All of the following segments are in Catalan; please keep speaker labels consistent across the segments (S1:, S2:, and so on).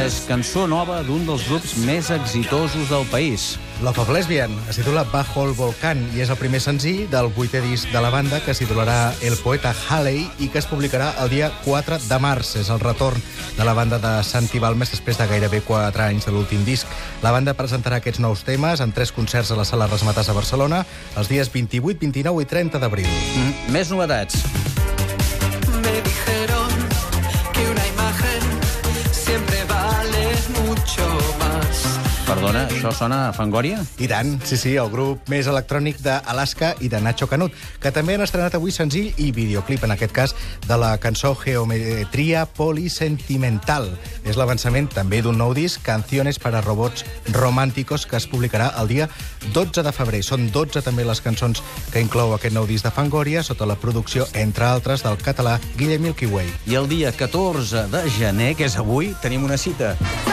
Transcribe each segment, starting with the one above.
S1: és cançó nova d'un dels grups més exitosos del país.
S2: Love of Lesbian es titula Bajo el Volcán i és el primer senzill del 8è disc de la banda que s'hi titularà El Poeta Halley i que es publicarà el dia 4 de març. És el retorn de la banda de Santi Balmes després de gairebé 4 anys de l'últim disc. La banda presentarà aquests nous temes en 3 concerts a la Sala Razzmatazz a Barcelona els dies 28, 29 i 30 d'abril.
S1: Més novetats.
S3: Me dijeron que una imagen siempre vale mucho más.
S1: Perdona, això sona a Fangoria?
S2: I tant, sí, el grup més electrònic d'Alaska i de Nacho Canut, que també han estrenat avui senzill i videoclip, en aquest cas, de la cançó Geometria Polisentimental. És l'avançament també d'un nou disc, Canciones para Robots Románticos, que es publicarà el dia 12 de febrer. Són 12 també les cançons que inclou aquest nou disc de Fangoria, sota la producció, entre altres, del català Guillem Milky Way.
S1: I el dia 14 de gener, que és avui, tenim una cita.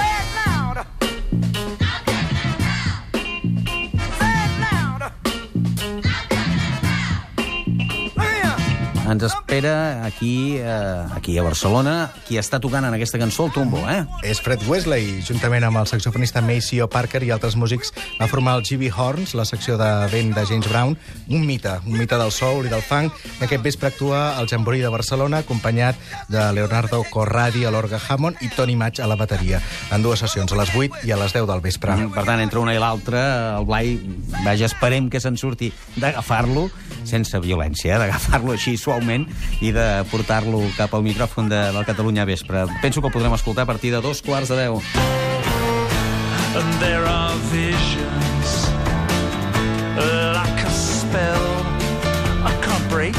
S1: Ens espera aquí a Barcelona qui està tocant en aquesta cançó el trombo,
S2: És Fred Wesley, juntament amb el saxofonista Maceo Parker i altres músics, va formar el GB Horns, la secció de vent de James Brown, un mite del soul i del funk. Aquest vespre actua al Jamboree de Barcelona, acompanyat de Leonardo Corradi a l'orgue Hammond i Tony Match a la bateria, en 2 sessions, a les 8 i a les 10 del vespre.
S1: Per tant, entre una i l'altra, el Blai, esperem que se'n surti d'agafar-lo sense violència, d'agafar-lo així suaument i de portar-lo cap al micròfon del Catalunya Vespre. Penso que el podrem escoltar a partir de 2:15.
S3: And there are visions like a spell I can't break.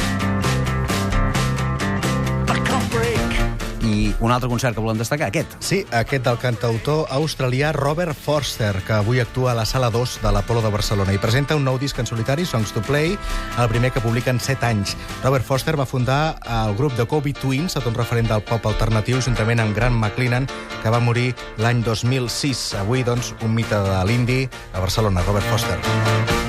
S1: I un altre concert que volem destacar, aquest.
S2: Sí, aquest del cantautor australià Robert Forster, que avui actua a la Sala 2 de l'Apolo de Barcelona i presenta un nou disc en solitari, Songs to Play, el primer que publica en 7 anys. Robert Forster va fundar el grup The Kobe Twins, tot un referent del pop alternatiu, juntament amb Grant McLennan, que va morir l'any 2006. Avui, doncs, un mite de l'indie a Barcelona, Robert Foster.